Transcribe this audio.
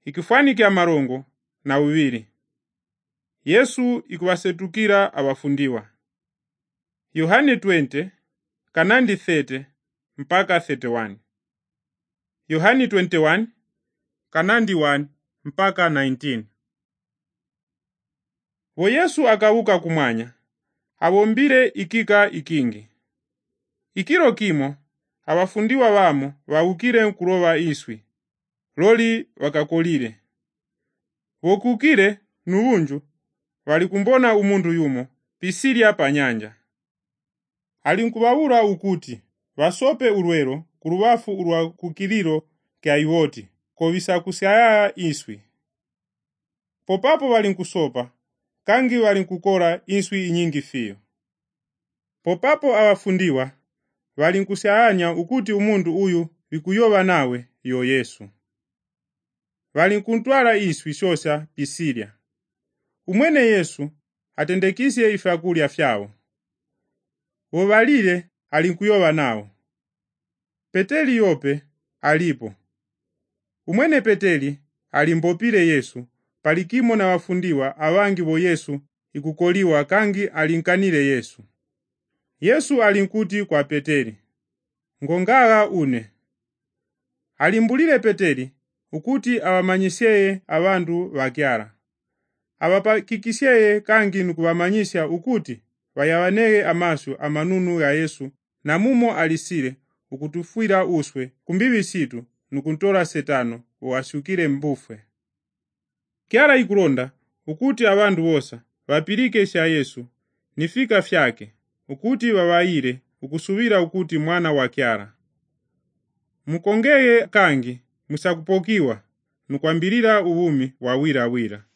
ikifanikia marongo na uwiri. Yesu ikuwasetukira abafundiwa. Yohane 20 kanandi 30 mpaka 31. Yohane 21 kanandi 1 mpaka 19. Wo Yesu akawuka kumwanya, abombire ikika ikingi. Ikiro kimo, abafundiwa bamo bawukire kuloba iswi, loli wakakolire. Wokukire nuwunju, walikumbona umundu yumo, pisirya pa nyanja. Alinkubawura ukuti, wasope ulwero, kurubafu ulwa kukiliro kya iwoti, kobisa kusyaya iswi. Popapo walinkusopa, kangi walinkukora iswi inyingi fiyo. Popapo abafundiwa, walinkusyanya ukuti umundu uyu wikuyoba nawe yo Yesu. Walinkuntwala iswi shosa pisirya. Umwene Yesu atendekisye ifyakulya fyawo. Wobalile alinkuyoba nawo. Peteli yope alipo. Umwene Peteli alimbopile Yesu, palikimo na wafundiwa awangi bo Yesu ikukoliwa kangi alinkanile Yesu. Yesu alinkuti kwa Peteli, ngongaga une. Alimbulile Peteli ukuti awamanyisye abandu bakyara. Abapakikisye kangi nukubamanyisya ukuti wayawanege amaso amanunu ya Yesu na mumo alisile ukutufwira uswe kumbibi situ nukuntola Setano uwasukire mbufwe. Kyara ikulonda ukuti abandu bosa bapilike sha Yesu nifika fyake ukuti wawaire ukusubira ukuti mwana wa kyara. Mukongeye kangi musakupokiwa nukwambilira ubumi wa wira.